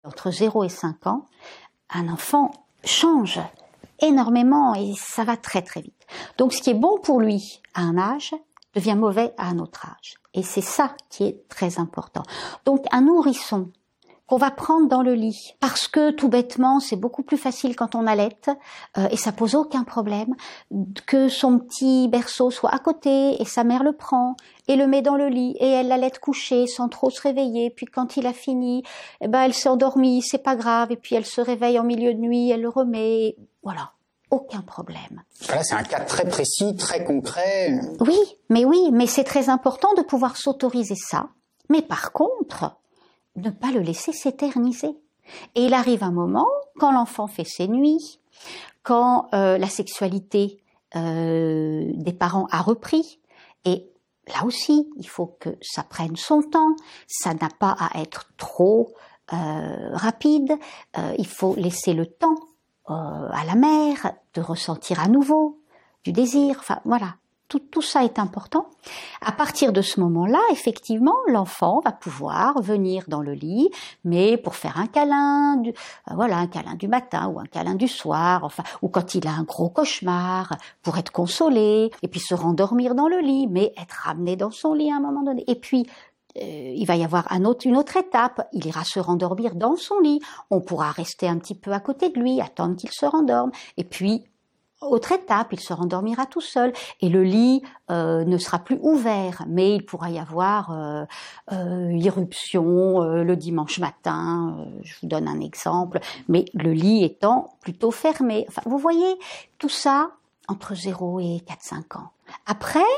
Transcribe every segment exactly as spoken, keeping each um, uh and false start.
Entre zéro et cinq ans, un enfant change énormément et ça va très très vite. Donc ce qui est bon pour lui à un âge devient mauvais à un autre âge. Et c'est ça qui est très important. Donc un nourrisson qu'on va prendre dans le lit, parce que tout bêtement, c'est beaucoup plus facile quand on allaite, euh, et ça pose aucun problème, que son petit berceau soit à côté, et sa mère le prend, et le met dans le lit, et elle l'allaite coucher sans trop se réveiller, puis quand il a fini, eh ben elle s'est endormie, c'est pas grave, et puis elle se réveille en milieu de nuit, elle le remet, voilà. Aucun problème. Là, c'est un cas très précis, très concret. Oui, mais oui, mais c'est très important de pouvoir s'autoriser ça. Mais par contre, ne pas le laisser s'éterniser. Et il arrive un moment, quand l'enfant fait ses nuits, quand euh, la sexualité euh, des parents a repris, et là aussi, il faut que ça prenne son temps, ça n'a pas à être trop euh, rapide, euh, il faut laisser le temps Euh, à la mère, de ressentir à nouveau du désir, enfin voilà, tout, tout ça est important. À partir de ce moment-là, effectivement, l'enfant va pouvoir venir dans le lit, mais pour faire un câlin, du, euh, voilà, un câlin du matin ou un câlin du soir, enfin, ou quand il a un gros cauchemar, pour être consolé, et puis se rendormir dans le lit, mais être ramené dans son lit à un moment donné. Et puis, Euh, il va y avoir un autre, une autre étape, il ira se rendormir dans son lit, on pourra rester un petit peu à côté de lui, attendre qu'il se rendorme, et puis, autre étape, il se rendormira tout seul, et le lit euh, ne sera plus ouvert, mais il pourra y avoir euh, euh, irruption euh, le dimanche matin, euh, je vous donne un exemple, mais le lit étant plutôt fermé. Enfin, vous voyez, tout ça entre zéro et quatre cinq ans. Après,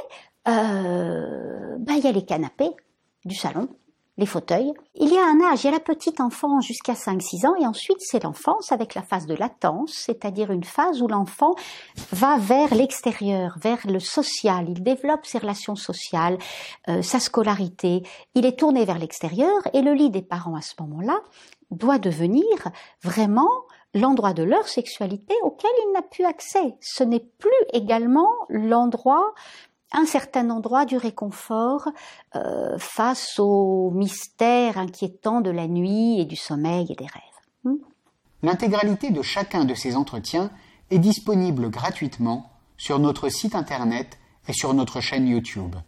euh, ben, il y a les canapés du salon, les fauteuils. Il y a un âge, il y a la petite enfance jusqu'à cinq six ans, et ensuite c'est l'enfance avec la phase de latence, c'est-à-dire une phase où l'enfant va vers l'extérieur, vers le social, il développe ses relations sociales, euh, sa scolarité, il est tourné vers l'extérieur, et le lit des parents à ce moment-là doit devenir vraiment l'endroit de leur sexualité auquel il n'a plus accès. Ce n'est plus également l'endroit un certain endroit du réconfort euh, face au mystère inquiétant de la nuit et du sommeil et des rêves. Hmm? L'intégralité de chacun de ces entretiens est disponible gratuitement sur notre site internet et sur notre chaîne YouTube.